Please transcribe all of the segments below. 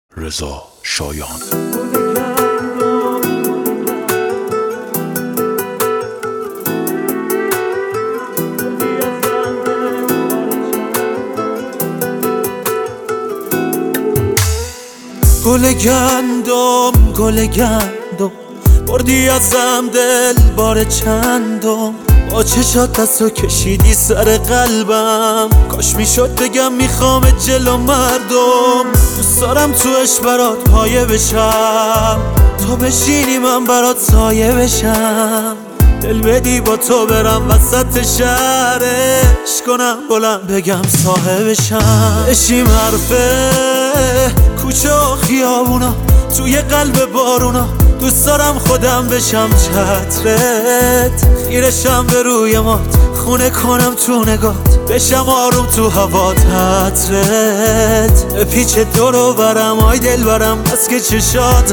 رضا شایان. گل گندم بردی ازم دل بار چندم، با چشات دستو کشیدی سر قلبم. کاش میشد بگم میخوام جلو مردم، دوست دارم تو عشق برات پایه بشم، تو بشینی من برات سایه بشم. دل بدی با تو برم وسط شهرش کنم بلند بگم صاحبشم. بشیم حرفه کوچه و خیابونا توی قلب بارونا، دوست دارم خودم بشم چترت، خیرشم به روی مات، خونه کنم تو نگات، بشم آروم تو هوات عطرت، پیچ دورو برم آی دل برم بس که چشات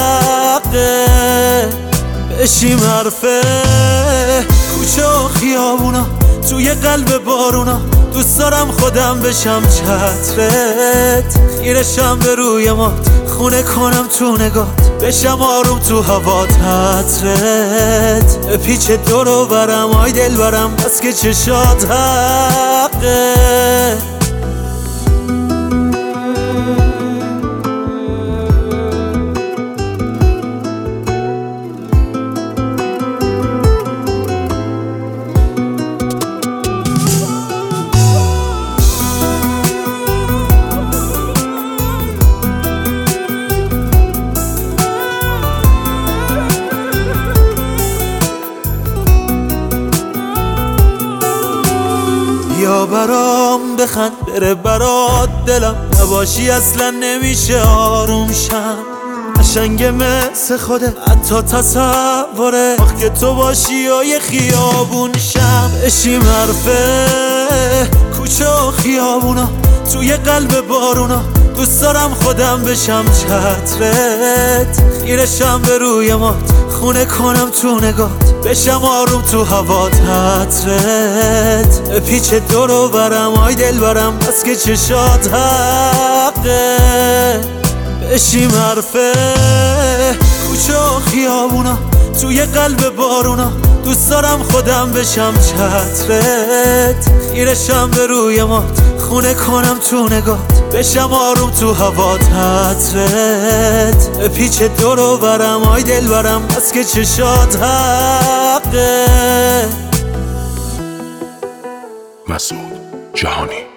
حقه. بشیم حرفه کوچه و خیابونا توی قلب بارونا، دوست دارم خودم بشم چترت، خیرشم به روی مات، خونه کنم تو نگات، بشم آروم تو هوات عطرت، پیچ دورو برم آی دل برم بس که چشات حقه. یا برام بخند بره برات دلم، نباشی اصلا نمیشه آروم شم. قشنگ مثل خوده حتی تصوره، وقت که تو باشی یا یه خیابون شم. بشیم حرفه کوچه و خیابونا توی قلب بارونا، دوست دارم خودم بشم چترت، خیرشم به روی مات، خونه کنم تو نگات، بشم آروم تو هوات عطرت، پیچ دورو برم آی دل برم بس که چشات حقه. بشیم حرفه کوچه و خیابونا توی قلب بارونا، دوست دارم خودم بشم چترت، خیرشم به روی مات، خونه کنم تو نگات، بشم آروم تو هوات عطرت، پیچ دورو برم آی دل برم بس که چشات حقه. مسعود جهانی.